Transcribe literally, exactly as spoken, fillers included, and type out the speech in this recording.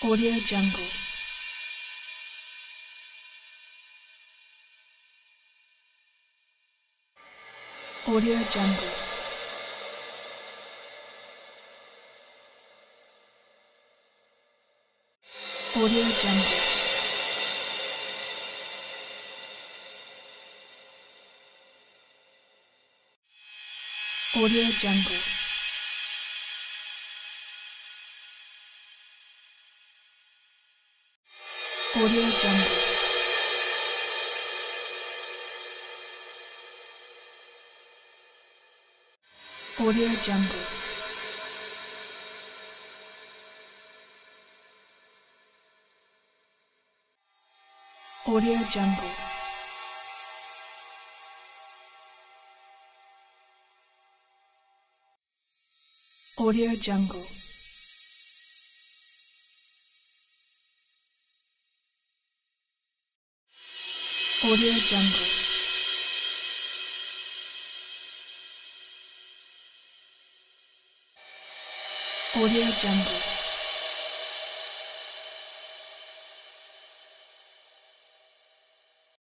Audio Jungle. Audio Jungle. Audio Jungle. Audio Jungle. Audio Jungle. Audio Jungle. Audio Jungle. Audio Jungle. Audio Jungle. Audio Jungle.